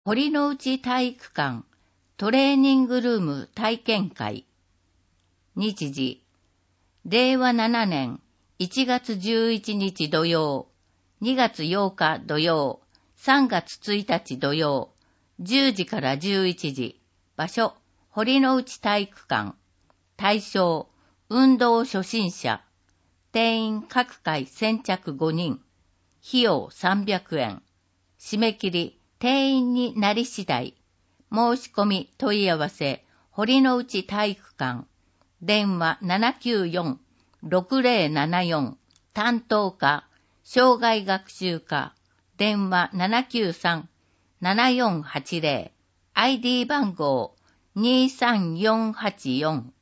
堀之内体育館トレーニングルーム体験会。日時、令和7年1月11日土曜、2月8日土曜、3月1日土曜、10時から11時。場所、堀之内体育館。対象、運動初心者。定員各回先着5人。費用300円。締め切り、定員になり次第。申し込み問い合わせ、堀之内体育館。電話794-6074。担当課、障害学習課。電話793-7480。ID 番号23484。